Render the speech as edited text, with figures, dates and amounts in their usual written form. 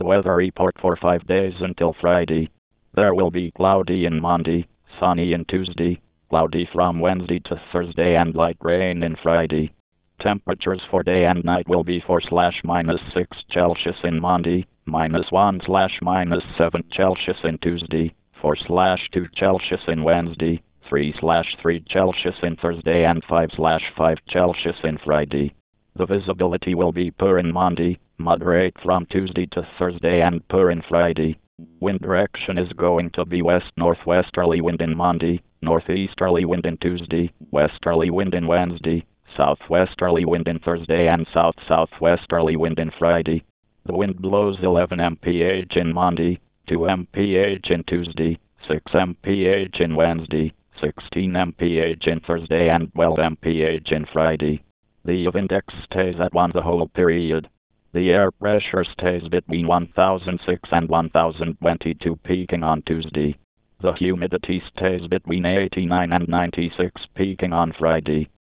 weather report for 5 days until Friday. There will be cloudy on Monday, sunny on Tuesday, cloudy from Wednesday to Thursday and light rain on Friday. Temperatures for day and night will be 4/-6 Celsius in Monday, -1/-7 Celsius in Tuesday, 4/2 Celsius in Wednesday, 3/3 Celsius in Thursday and 5/5 Celsius in Friday. The visibility will be poor in Monday, moderate from Tuesday to Thursday and poor in Friday. Wind direction is going to be west-northwesterly wind in Monday, northeasterly wind in Tuesday, westerly wind in Wednesday, southwesterly wind in Thursday and south-southwesterly wind in Friday. The wind blows 11 mph in Monday, 2 mph in Tuesday, 6 mph in Wednesday, 16 mph in Thursday and 12 mph in Friday. The wind index stays at 1 the whole period. The air pressure stays between 1006 and 1022 peaking on Tuesday. The humidity stays between 89 and 96 peaking on Friday.